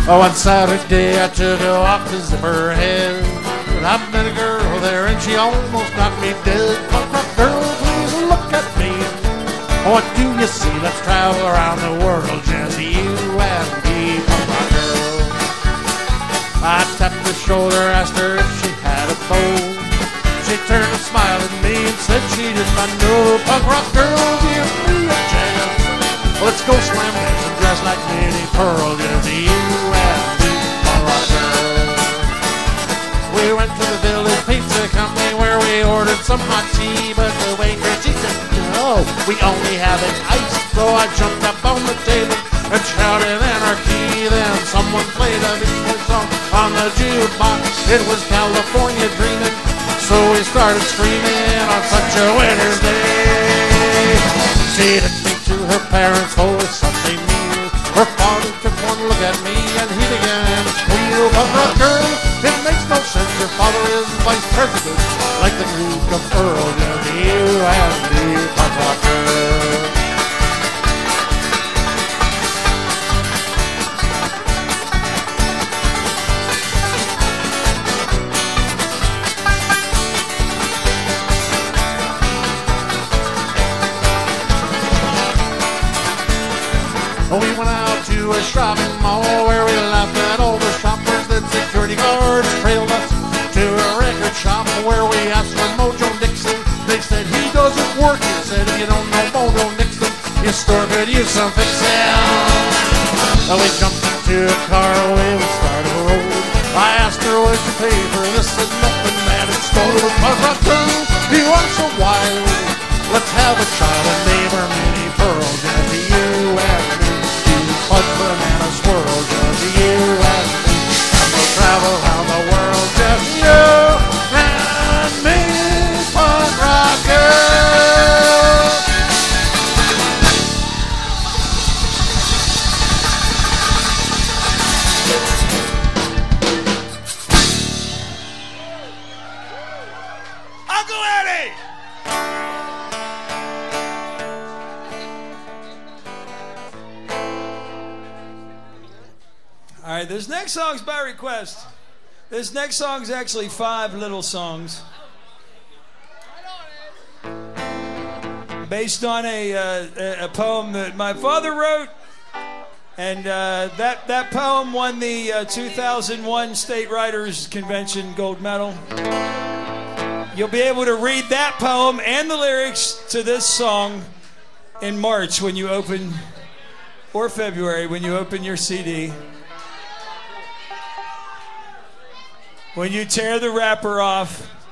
Oh, one Saturday I took a walk to Zipperhead, and I met a girl there and she almost knocked me dead. Punk rock girl, please look at me. What do you see? Let's travel around the world, just you and me, punk rock girl. I tapped her shoulder, asked her if she had a bow. She turned and smiled at me and said she did not know. Punk rock girl, give me a chance. Let's go slam dance and dress like Minnie Pearl, just you and me, punk rock girl. We went to the Village Pizza Company where we ordered some hot tea, but the waitress, she said, no, we only have it iced. So I jumped up on the table and shouted anarchy. Then someone played a Beach Boys song on the jukebox. It was California Dreamin', so we started screaming on such a winter's day. She took me to her parents' for a Sunday meal. Her father took one look at me and he began to squeal. Punk rock girl, it makes no sense. Your father is vice president, like the Duke of Earl. Just you and me, punk rock girl. We went out to a shopping mall where we laughed at all the shoppers. Then security guards trailed us to a record shop where we asked for Mojo Nixon. They said he doesn't work. He said if you don't know Mojo Nixon, your store could use some fixing. We jumped into a car, we started a road. I asked her what you pay for this, said nothing, man, it's stolen. Punk rock girl, you are so wild. Let's have a child and name her Minnie Pearl, just you and me. Fudge banana swirl, just you and me. And we'll travel around the world, just you and me, punk rock girl. Uncle Eddie! All right, this next song's by request. This next song's actually 5 little songs based on a poem that my father wrote, and that poem won the 2001 State Writers Convention gold medal. You'll be able to read that poem and the lyrics to this song in March when you open, or February when you open your CD. When you tear the wrapper off